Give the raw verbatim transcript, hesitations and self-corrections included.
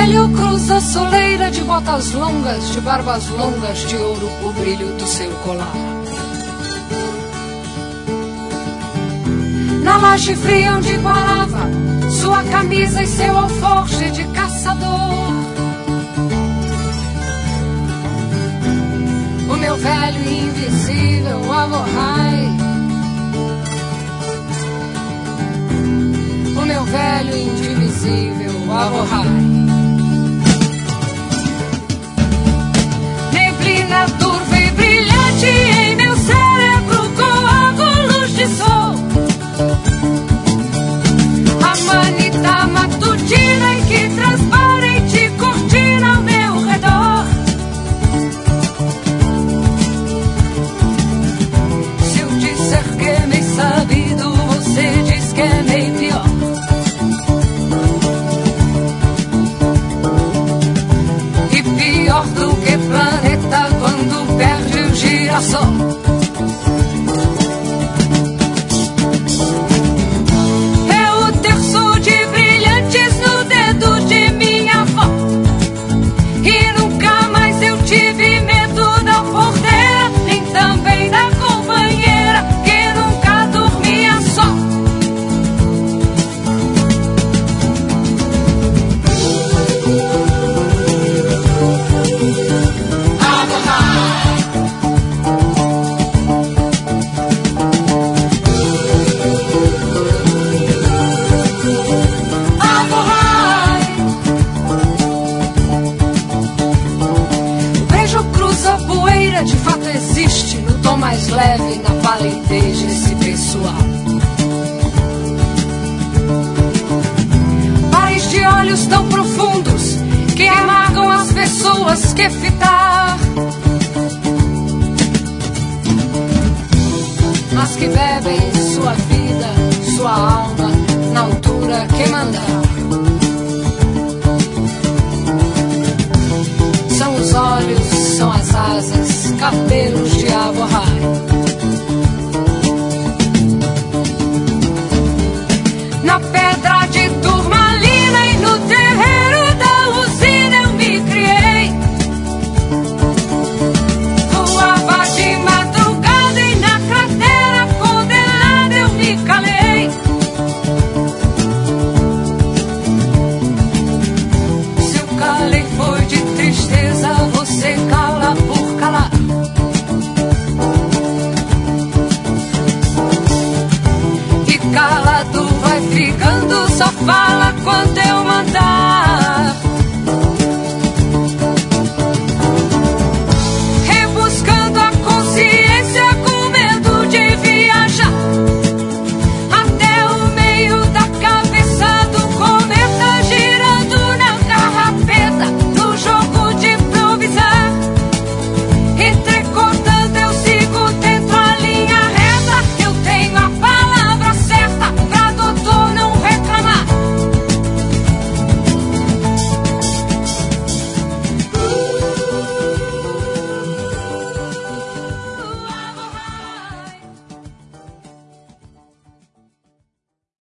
velho cruza a soleira de botas longas, de barbas longas, de ouro o brilho do seu colar. Na laje fria onde parava sua camisa e seu alforje de caçador, o meu velho e invisível Avohai, o meu velho e indivisível Avohai. Neblina turva e brilhante em meu cérebro coago luz de sol, a manita matutina em que transparente cortina ao meu redor. Se eu disser que é meio sabido, você diz que é meio pior. E pior do que planeta quando perde o girassol. Mais leve na palidez desse pessoal. Pares de olhos tão profundos que amargam as pessoas que fitar, mas que bebem sua vida, sua alma na altura que mandar. São os olhos, são as asas, cabelos de Avohai. Na pedra de turmalina e no terreiro da usina eu me criei. Voava de madrugada e na cratera condenada eu me calei. Se eu calei foi de tristeza, você cala por calar. E calado vai ficando, só fala quando